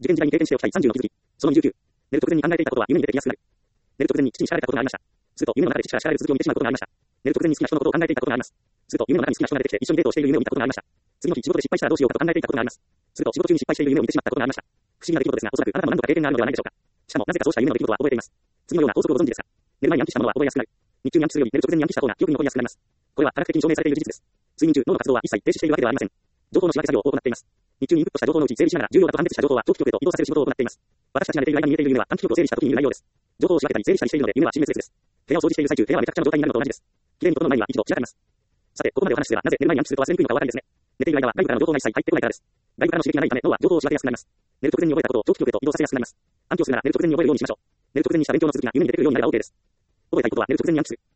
受験時代に経験しておきたい30の気づき。その29。寝る直前に考えていたことは夢に出てきやすくなる。寝る直前に父に叱られたことがありました。すると夢の中で父から叱られる続きを見てしまうことがありました。寝る直前に好きな人のことを考えていたことがあります。すると夢の中に好きな人が出てきて一緒にデートをしている夢を見たことがありました。次の日仕事で失敗したらどうしようかと考えていたことがあります。すると仕事中に失敗している夢を見てしまったことがありました。不思議な出来事ですが、おそらくあなたも何度か経験があるのではないでしょうか。しかもなぜかそうした夢の出来事は覚えています。次のような法則をご存知ですか。寝る前に暗記したものは覚えやすくなる。日中に暗記するより寝る直前に暗記した方が記憶に残りやすくなります。これは科学的に証明されている事実です。睡眠中、脳の活動は一切停止しているわけではありません。情報の仕分け作業を行っています。日中にインプットした情報のうち整理しながら重要だと判別した情報は長期記憶へと移動させる仕事を行っています。私たちが寝ている間に見えている夢は短期記憶を整理した時に見る内容です。情報を仕分けたり整理したりしているので夢は親滅です。部屋を掃除している最中、部屋はめちゃくちゃな状態になるのと同じです。綺麗に整う前には一度散らかります。さて、ここまでお話しすればなぜ寝る前に暗記すると忘れにくいのかお分かりですね。寝ている間は外部からの情報が一切入ってこないからです。外部からの刺激がないため脳は情報を仕分けやすくなります。寝る直前に覚えたことを長期記憶へと移動させやすくなります。暗記をするなら寝る直前に覚えるようにしましょう。寝る直前にした勉強の続きが夢に出てくるようになれば OK です。覚えたいことは寝る直前に暗記する。